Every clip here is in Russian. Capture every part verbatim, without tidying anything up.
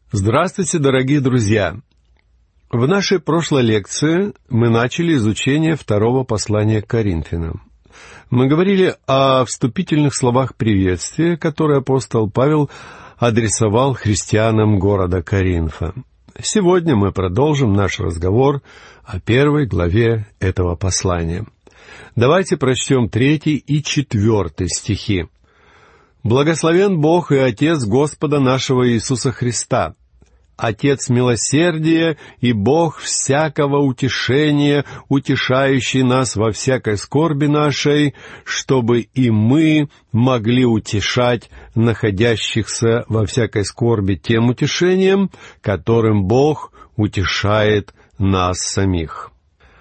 Здравствуйте, дорогие друзья! В нашей прошлой лекции мы начали изучение второго послания к Коринфянам. Мы говорили о вступительных словах приветствия, которые апостол Павел адресовал христианам города Коринфа. Сегодня мы продолжим наш разговор о первой главе этого послания. Давайте прочтем третий и четвертый стихи. «Благословен Бог и Отец Господа нашего Иисуса Христа, Отец милосердия и Бог всякого утешения, утешающий нас во всякой скорби нашей, чтобы и мы могли утешать находящихся во всякой скорби тем утешением, которым Бог утешает нас самих».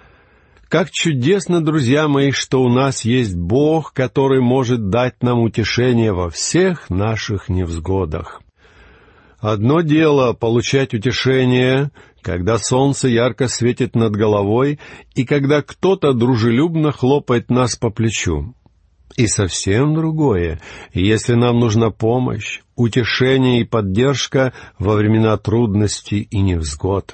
Как чудесно, друзья мои, что у нас есть Бог, который может дать нам утешение во всех наших невзгодах. Одно дело получать утешение, когда солнце ярко светит над головой, и когда кто-то дружелюбно хлопает нас по плечу. И совсем другое, если нам нужна помощь, утешение и поддержка во времена трудностей и невзгод.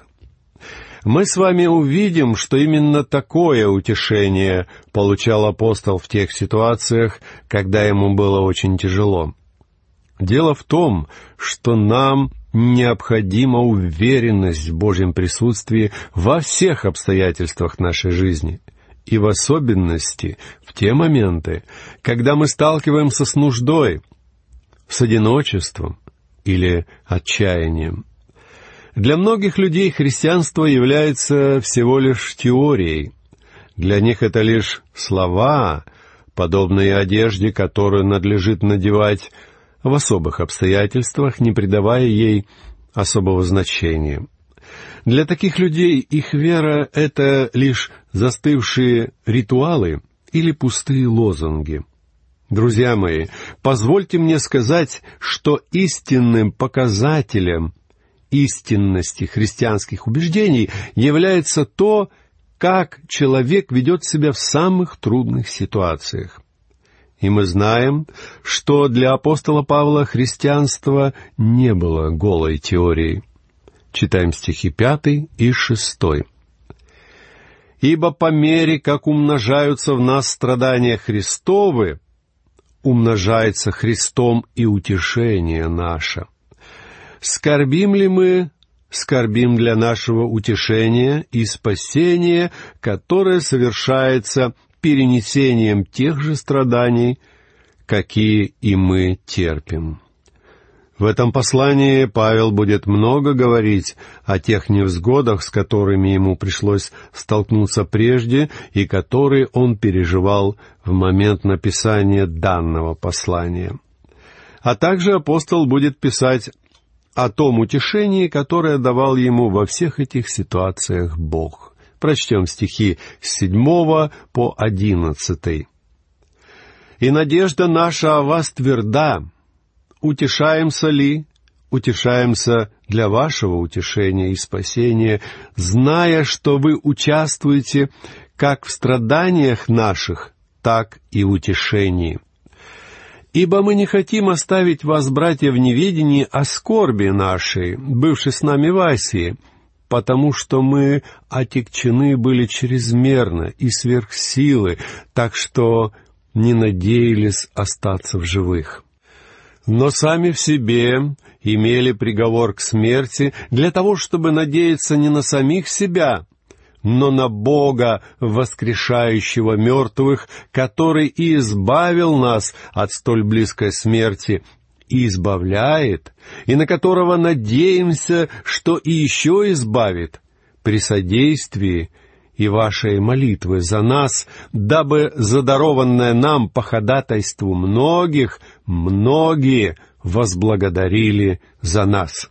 Мы с вами увидим, что именно такое утешение получал апостол в тех ситуациях, когда ему было очень тяжело. Дело в том, что нам необходима уверенность в Божьем присутствии во всех обстоятельствах нашей жизни, и в особенности в те моменты, когда мы сталкиваемся с нуждой, с одиночеством или отчаянием. Для многих людей христианство является всего лишь теорией. Для них это лишь слова, подобные одежде, которую надлежит надевать в особых обстоятельствах, не придавая ей особого значения. Для таких людей их вера — это лишь застывшие ритуалы или пустые лозунги. Друзья мои, позвольте мне сказать, что истинным показателем истинности христианских убеждений является то, как человек ведет себя в самых трудных ситуациях. И мы знаем, что для апостола Павла христианство не было голой теорией. Читаем стихи пятый и шестой. «Ибо по мере, как умножаются в нас страдания Христовы, умножается Христом и утешение наше. Скорбим ли мы, скорбим для нашего утешения и спасения, которое совершается перенесением тех же страданий, какие и мы терпим». В этом послании Павел будет много говорить о тех невзгодах, с которыми ему пришлось столкнуться прежде и которые он переживал в момент написания данного послания. А также апостол будет писать о том утешении, которое давал ему во всех этих ситуациях Бог. Прочтем стихи с седьмого по одиннадцатый. «И надежда наша о вас тверда. Утешаемся ли? Утешаемся для вашего утешения и спасения, зная, что вы участвуете как в страданиях наших, так и в утешении. Ибо мы не хотим оставить вас, братья, в неведении о скорби нашей, бывшей с нами в Асии, потому что мы отягчены были чрезмерно и сверх силы, так что не надеялись остаться в живых. Но сами в себе имели приговор к смерти для того, чтобы надеяться не на самих себя, но на Бога, воскрешающего мертвых, который и избавил нас от столь близкой смерти, и избавляет, и на которого надеемся, что и еще избавит при содействии и вашей молитвы за нас, дабы задарованное нам по ходатайству многих, многие возблагодарили за нас».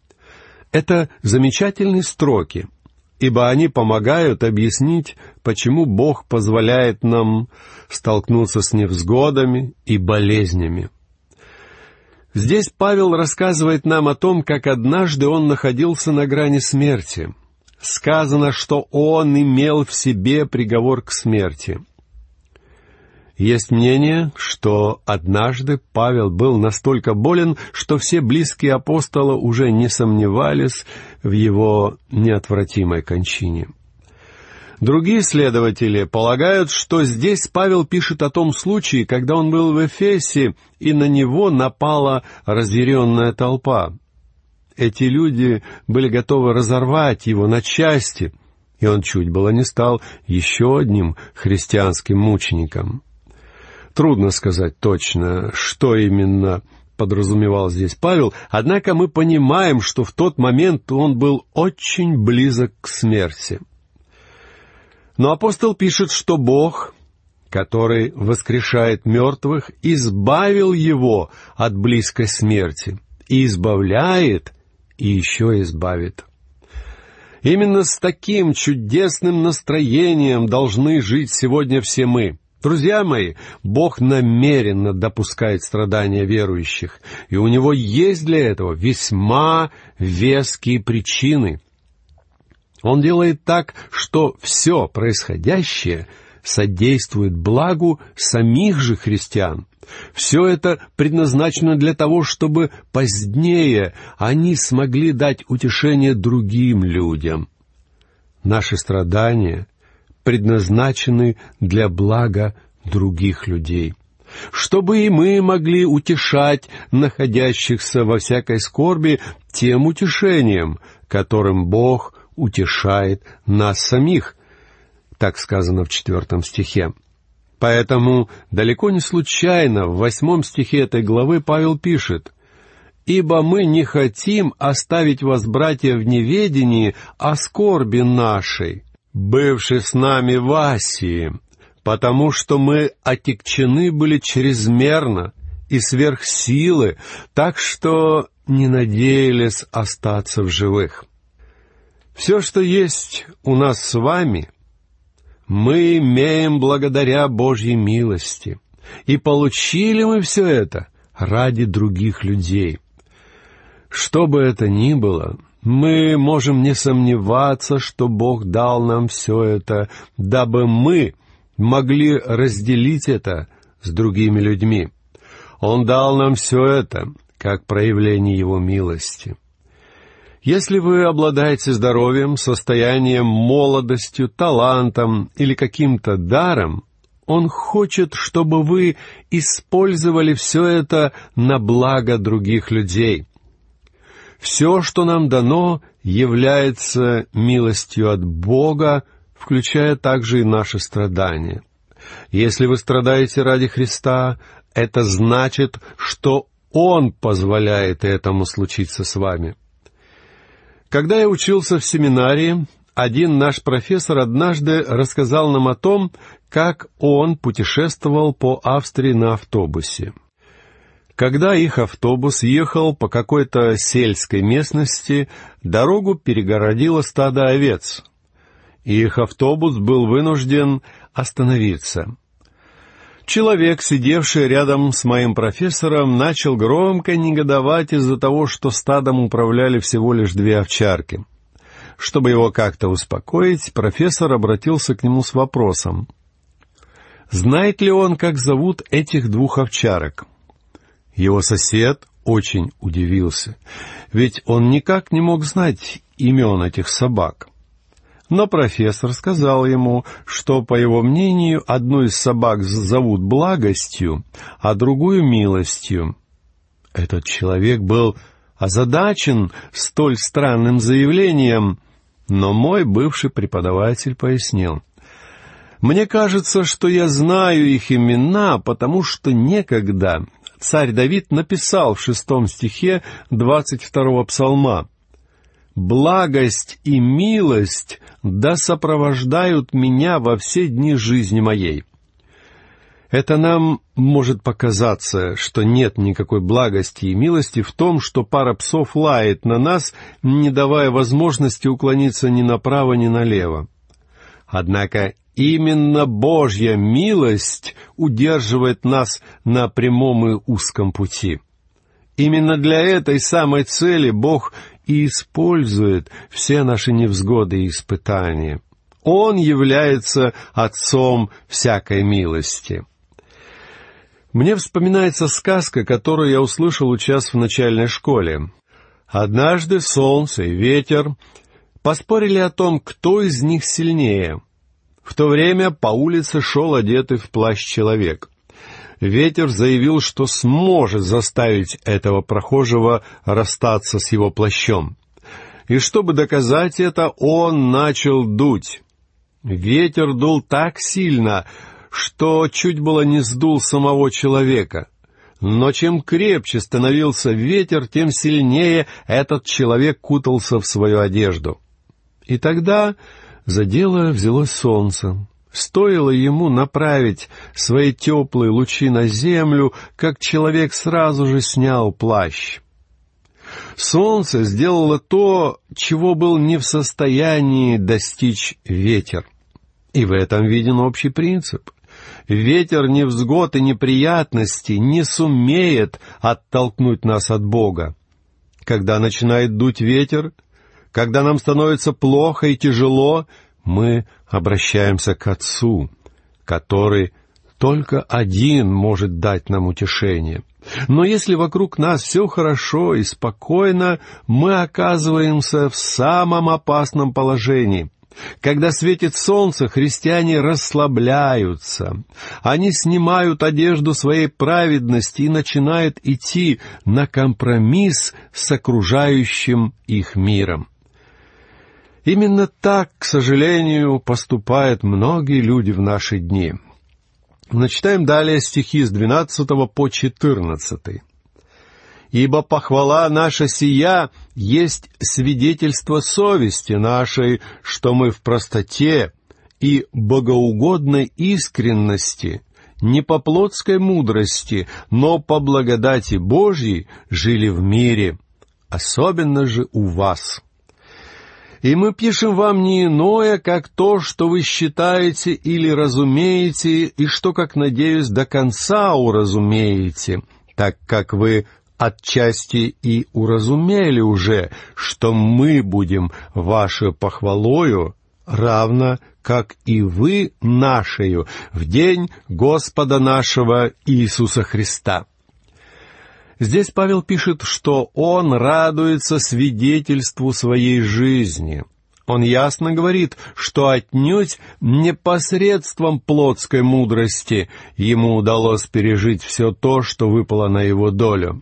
Это замечательные строки, ибо они помогают объяснить, почему Бог позволяет нам столкнуться с невзгодами и болезнями. Здесь Павел рассказывает нам о том, как однажды он находился на грани смерти. Сказано, что он имел в себе приговор к смерти. Есть мнение, что однажды Павел был настолько болен, что все близкие апостола уже не сомневались в его неотвратимой кончине. Другие исследователи полагают, что здесь Павел пишет о том случае, когда он был в Эфесе, и на него напала разъяренная толпа. Эти люди были готовы разорвать его на части, и он чуть было не стал еще одним христианским мучеником. Трудно сказать точно, что именно подразумевал здесь Павел, однако мы понимаем, что в тот момент он был очень близок к смерти. Но апостол пишет, что Бог, который воскрешает мертвых, избавил его от близкой смерти, и избавляет, и еще избавит. Именно с таким чудесным настроением должны жить сегодня все мы. Друзья мои, Бог намеренно допускает страдания верующих, и у Него есть для этого весьма веские причины. Он делает так, что все происходящее содействует благу самих же христиан. Все это предназначено для того, чтобы позднее они смогли дать утешение другим людям. Наши страдания предназначены для блага других людей, чтобы и мы могли утешать находящихся во всякой скорби тем утешением, которым Бог утешает нас самих, так сказано в четвертом стихе. Поэтому далеко не случайно в восьмом стихе этой главы Павел пишет: «Ибо мы не хотим оставить вас, братья, в неведении о скорби нашей, бывшей с нами в Асии, потому что мы отягчены были чрезмерно и сверх силы, так что не надеялись остаться в живых». Все, что есть у нас с вами, мы имеем благодаря Божьей милости, и получили мы все это ради других людей. Что бы это ни было, мы можем не сомневаться, что Бог дал нам все это, дабы мы могли разделить это с другими людьми. Он дал нам все это как проявление Его милости. Если вы обладаете здоровьем, состоянием, молодостью, талантом или каким-то даром, Он хочет, чтобы вы использовали все это на благо других людей. Все, что нам дано, является милостью от Бога, включая также и наши страдания. Если вы страдаете ради Христа, это значит, что Он позволяет этому случиться с вами. Когда я учился в семинарии, один наш профессор однажды рассказал нам о том, как он путешествовал по Австрии на автобусе. Когда их автобус ехал по какой-то сельской местности, дорогу перегородило стадо овец, и их автобус был вынужден остановиться. Человек, сидевший рядом с моим профессором, начал громко негодовать из-за того, что стадом управляли всего лишь две овчарки. Чтобы его как-то успокоить, профессор обратился к нему с вопросом: знает ли он, как зовут этих двух овчарок? Его сосед очень удивился, ведь он никак не мог знать имен этих собак. Но профессор сказал ему, что, по его мнению, одну из собак зовут Благостью, а другую Милостью. Этот человек был озадачен столь странным заявлением, но мой бывший преподаватель пояснил: «Мне кажется, что я знаю их имена, потому что некогда царь Давид написал в шестом стихе двадцать второго псалма: «Благость и милость да сопровождают меня во все дни жизни моей». Это нам может показаться, что нет никакой благости и милости в том, что пара псов лает на нас, не давая возможности уклониться ни направо, ни налево. Однако именно Божья милость удерживает нас на прямом и узком пути. Именно для этой самой цели Бог и использует все наши невзгоды и испытания. Он является Отцом всякой милости. Мне вспоминается сказка, которую я услышал, учась в начальной школе. Однажды солнце и ветер поспорили о том, кто из них сильнее. В то время по улице шел одетый в плащ человек. Ветер заявил, что сможет заставить этого прохожего расстаться с его плащом. И чтобы доказать это, он начал дуть. Ветер дул так сильно, что чуть было не сдул самого человека. Но чем крепче становился ветер, тем сильнее этот человек кутался в свою одежду. И тогда за дело взялось солнце. Стоило ему направить свои теплые лучи на землю, как человек сразу же снял плащ. Солнце сделало то, чего был не в состоянии достичь ветер. И в этом виден общий принцип. Ветер невзгод и неприятностей не сумеет оттолкнуть нас от Бога. Когда начинает дуть ветер, когда нам становится плохо и тяжело, мы обращаемся к Отцу, который только один может дать нам утешение. Но если вокруг нас все хорошо и спокойно, мы оказываемся в самом опасном положении. Когда светит солнце, христиане расслабляются. Они снимают одежду своей праведности и начинают идти на компромисс с окружающим их миром. Именно так, к сожалению, поступают многие люди в наши дни. Начитаем далее стихи с двенадцатого по четырнадцатый. «Ибо похвала наша сия есть свидетельство совести нашей, что мы в простоте и богоугодной искренности, не по плотской мудрости, но по благодати Божьей жили в мире, особенно же у вас. И мы пишем вам не иное, как то, что вы считаете или разумеете, и что, как надеюсь, до конца уразумеете, так как вы отчасти и уразумели уже, что мы будем вашей похвалою, равно как и вы нашею, в день Господа нашего Иисуса Христа». Здесь Павел пишет, что он радуется свидетельству своей жизни. Он ясно говорит, что отнюдь не посредством плотской мудрости ему удалось пережить все то, что выпало на его долю.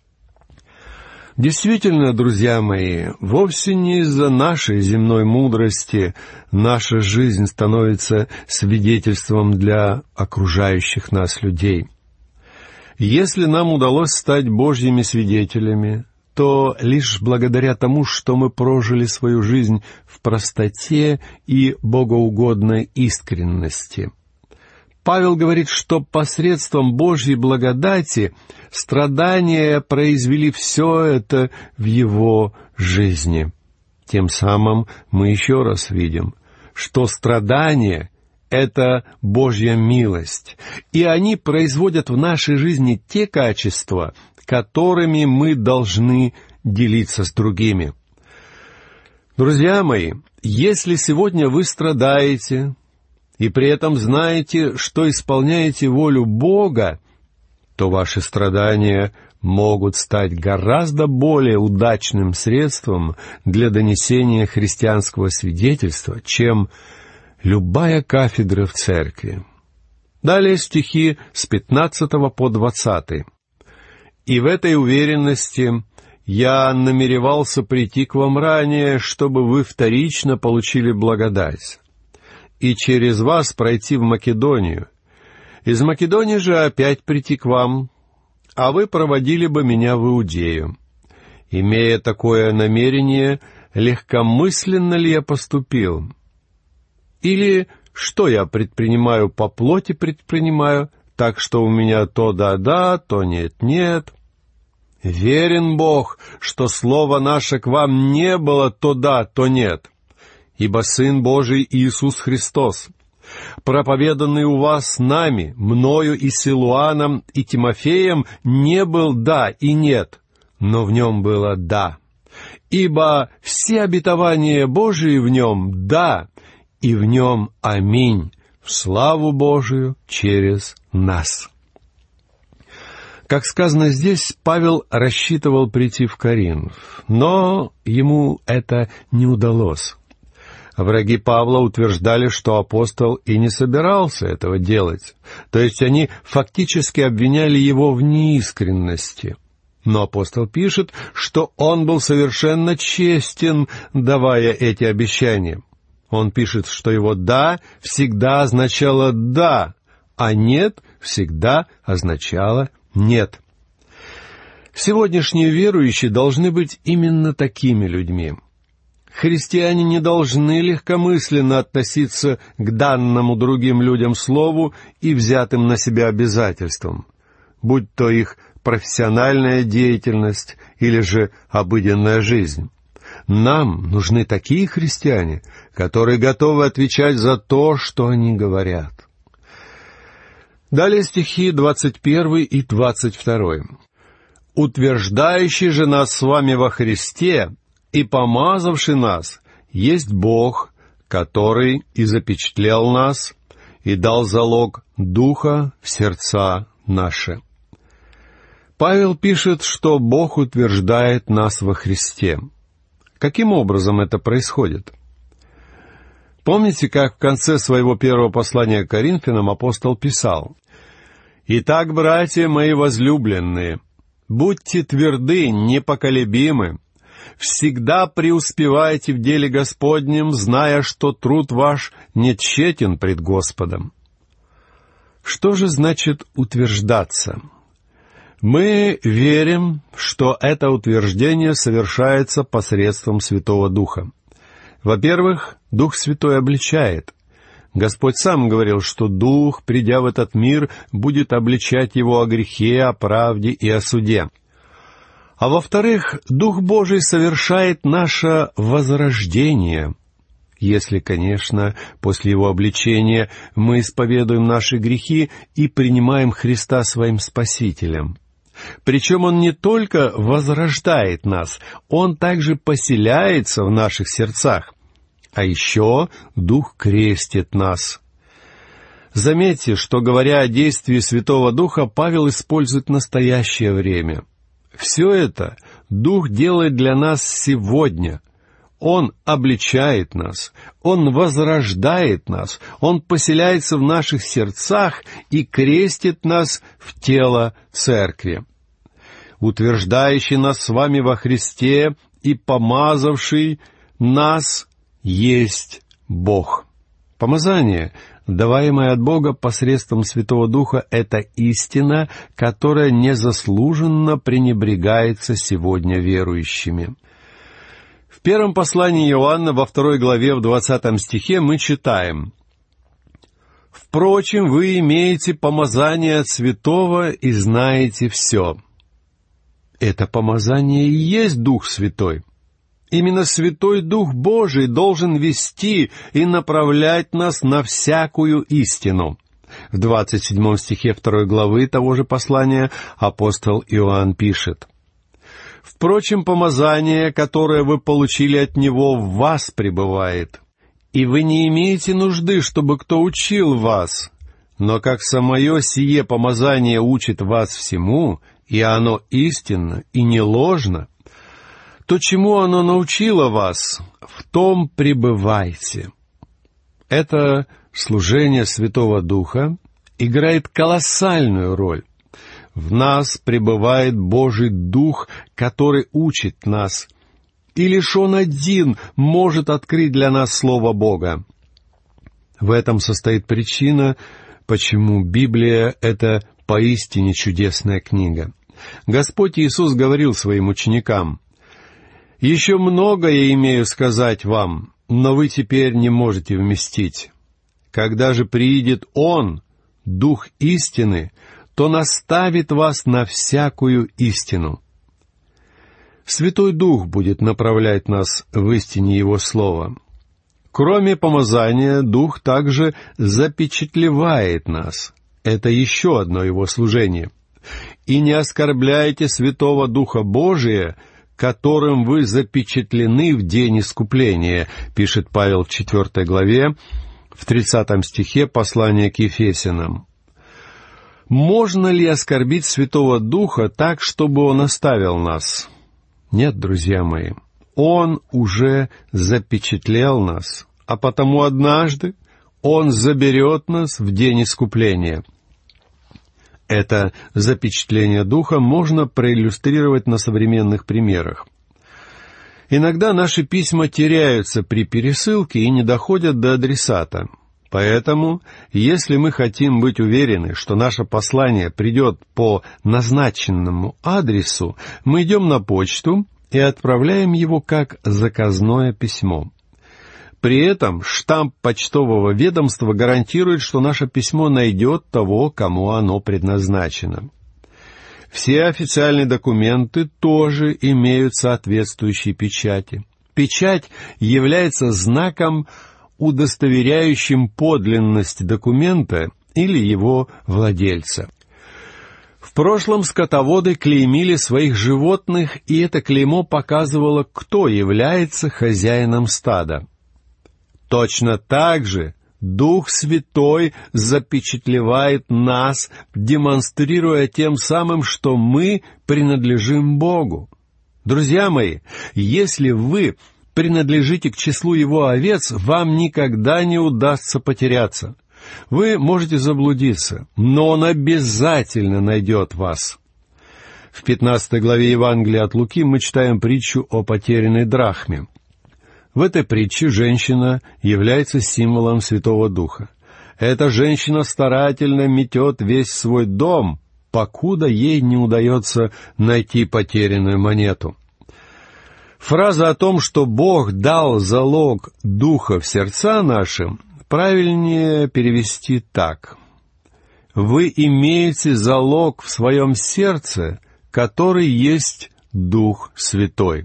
Действительно, друзья мои, вовсе не из-за нашей земной мудрости наша жизнь становится свидетельством для окружающих нас людей. Если нам удалось стать Божьими свидетелями, то лишь благодаря тому, что мы прожили свою жизнь в простоте и богоугодной искренности. Павел говорит, что посредством Божьей благодати страдания произвели все это в его жизни. Тем самым мы еще раз видим, что страдания — это Божья милость, и они производят в нашей жизни те качества, которыми мы должны делиться с другими. Друзья мои, если сегодня вы страдаете, и при этом знаете, что исполняете волю Бога, то ваши страдания могут стать гораздо более удачным средством для донесения христианского свидетельства, чем любая кафедра в церкви. Далее стихи с пятнадцатого по двадцатый. «И в этой уверенности я намеревался прийти к вам ранее, чтобы вы вторично получили благодать, и через вас пройти в Македонию. Из Македонии же опять прийти к вам, а вы проводили бы меня в Иудею. Имея такое намерение, легкомысленно ли я поступил? Или что я предпринимаю по плоти предпринимаю, так что у меня то да-да, то нет-нет? Верен Бог, что слово наше к вам не было то да, то нет. Ибо Сын Божий Иисус Христос, проповеданный у вас нами, мною и Силуаном, и Тимофеем, не был да и нет, но в нем было да. Ибо все обетования Божии в нем да, и в нем аминь, в славу Божию через нас». Как сказано здесь, Павел рассчитывал прийти в Коринф, но ему это не удалось. Враги Павла утверждали, что апостол и не собирался этого делать, то есть они фактически обвиняли его в неискренности. Но апостол пишет, что он был совершенно честен, давая эти обещания. Он пишет, что его «да» всегда означало «да», а «нет» всегда означало «нет». Сегодняшние верующие должны быть именно такими людьми. Христиане не должны легкомысленно относиться к данному другим людям слову и взятым на себя обязательствам, будь то их профессиональная деятельность или же обыденная жизнь. Нам нужны такие христиане, которые готовы отвечать за то, что они говорят. Далее стихи двадцать первый и двадцать второй. «Утверждающий же нас с вами во Христе и помазавший нас есть Бог, который и запечатлел нас, и дал залог Духа в сердца наши». Павел пишет, что Бог утверждает нас во Христе. Каким образом это происходит? Помните, как в конце своего первого послания к Коринфянам апостол писал: «Итак, братья мои возлюбленные, будьте тверды, непоколебимы, всегда преуспевайте в деле Господнем, зная, что труд ваш не тщетен пред Господом». Что же значит утверждаться? Мы верим, что это утверждение совершается посредством Святого Духа. Во-первых, Дух Святой обличает. Господь сам говорил, что Дух, придя в этот мир, будет обличать его о грехе, о правде и о суде. А во-вторых, Дух Божий совершает наше возрождение, если, конечно, после его обличения мы исповедуем наши грехи и принимаем Христа своим Спасителем. Причем Он не только возрождает нас, Он также поселяется в наших сердцах. А еще Дух крестит нас. Заметьте, что, говоря о действии Святого Духа, Павел использует настоящее время. Все это Дух делает для нас сегодня. Он обличает нас, Он возрождает нас, Он поселяется в наших сердцах и крестит нас в тело Церкви. Утверждающий нас с вами во Христе и помазавший нас есть Бог. Помазание, даваемое от Бога посредством Святого Духа, — это истина, которая незаслуженно пренебрегается сегодня верующими. В первом послании Иоанна, во второй главе, в двадцатом стихе, мы читаем: «Впрочем, вы имеете помазание от Святого и знаете все». Это помазание и есть Дух Святой. Именно Святой Дух Божий должен вести и направлять нас на всякую истину. В двадцать седьмом стихе второй главы того же послания апостол Иоанн пишет: «Впрочем, помазание, которое вы получили от Него, в вас пребывает, и вы не имеете нужды, чтобы кто учил вас, но как самое сие помазание учит вас всему, и оно истинно и не ложно, то чему оно научило вас, в том пребывайте». Это служение Святого Духа играет колоссальную роль. В нас пребывает Божий Дух, который учит нас, и лишь Он один может открыть для нас Слово Бога. В этом состоит причина, почему Библия — это поистине чудесная книга. Господь Иисус говорил своим ученикам: «Еще многое я имею сказать вам, но вы теперь не можете вместить. Когда же приидет Он, Дух истины, то наставит вас на всякую истину». Святой Дух будет направлять нас в истине Его Слова. Кроме помазания, Дух также запечатлевает нас. Это еще одно Его служение. «И не оскорбляйте Святого Духа Божия, которым вы запечатлены в день искупления», пишет Павел в четвертой главе, в тридцатом стихе послания к Ефесянам. Можно ли оскорбить Святого Духа так, чтобы Он оставил нас? Нет, друзья мои, Он уже запечатлел нас, а потому однажды Он заберет нас в день искупления. Это запечатление Духа можно проиллюстрировать на современных примерах. Иногда наши письма теряются при пересылке и не доходят до адресата. Поэтому, если мы хотим быть уверены, что наше послание придет по назначенному адресу, мы идем на почту и отправляем его как заказное письмо. При этом штамп почтового ведомства гарантирует, что наше письмо найдет того, кому оно предназначено. Все официальные документы тоже имеют соответствующие печати. Печать является знаком, удостоверяющим подлинность документа или его владельца. В прошлом скотоводы клеймили своих животных, и это клеймо показывало, кто является хозяином стада. Точно так же Дух Святой запечатлевает нас, демонстрируя тем самым, что мы принадлежим Богу. Друзья мои, если вы принадлежите к числу Его овец, вам никогда не удастся потеряться. Вы можете заблудиться, но Он обязательно найдет вас. В пятнадцатой главе Евангелия от Луки мы читаем притчу о потерянной драхме. В этой притче женщина является символом Святого Духа. Эта женщина старательно метет весь свой дом, покуда ей не удается найти потерянную монету. Фраза о том, что Бог дал залог Духа в сердца наши, правильнее перевести так. Вы имеете залог в своем сердце, который есть Дух Святой.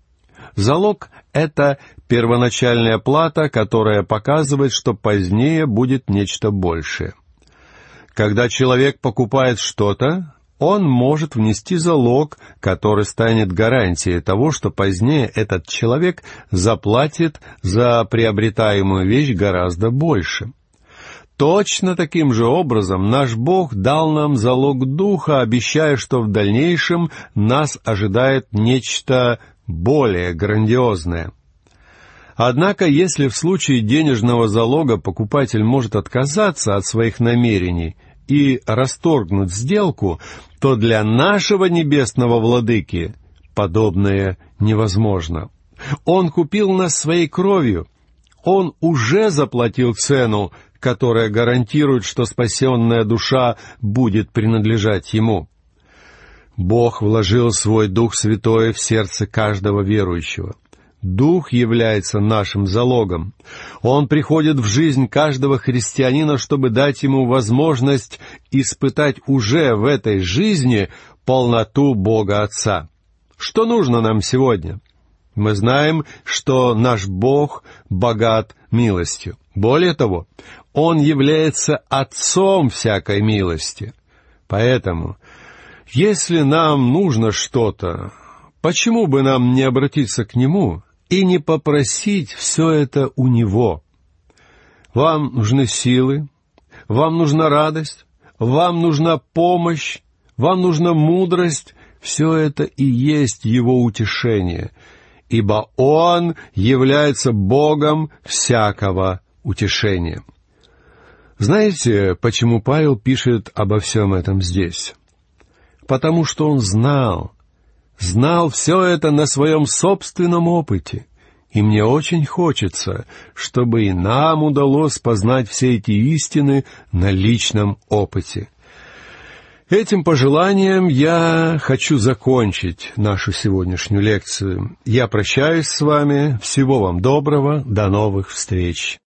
Залог — это первоначальная плата, которая показывает, что позднее будет нечто большее. Когда человек покупает что-то, он может внести залог, который станет гарантией того, что позднее этот человек заплатит за приобретаемую вещь гораздо больше. Точно таким же образом наш Бог дал нам залог Духа, обещая, что в дальнейшем нас ожидает нечто более грандиозное. Однако, если в случае денежного залога покупатель может отказаться от своих намерений и расторгнуть сделку, то для нашего небесного владыки подобное невозможно. Он купил нас своей кровью. Он уже заплатил цену, которая гарантирует, что спасенная душа будет принадлежать Ему. Бог вложил свой Дух Святой в сердце каждого верующего. Дух является нашим залогом. Он приходит в жизнь каждого христианина, чтобы дать ему возможность испытать уже в этой жизни полноту Бога Отца. Что нужно нам сегодня? Мы знаем, что наш Бог богат милостью. Более того, Он является Отцом всякой милости. Поэтому, если нам нужно что-то, почему бы нам не обратиться к Нему и не попросить все это у Него? Вам нужны силы, вам нужна радость, вам нужна помощь, вам нужна мудрость. Все это и есть Его утешение, ибо Он является Богом всякого утешения. Знаете, почему Павел пишет обо всем этом здесь? Потому что он знал, знал все это на своем собственном опыте. И мне очень хочется, чтобы и нам удалось познать все эти истины на личном опыте. Этим пожеланием я хочу закончить нашу сегодняшнюю лекцию. Я прощаюсь с вами. Всего вам доброго. До новых встреч.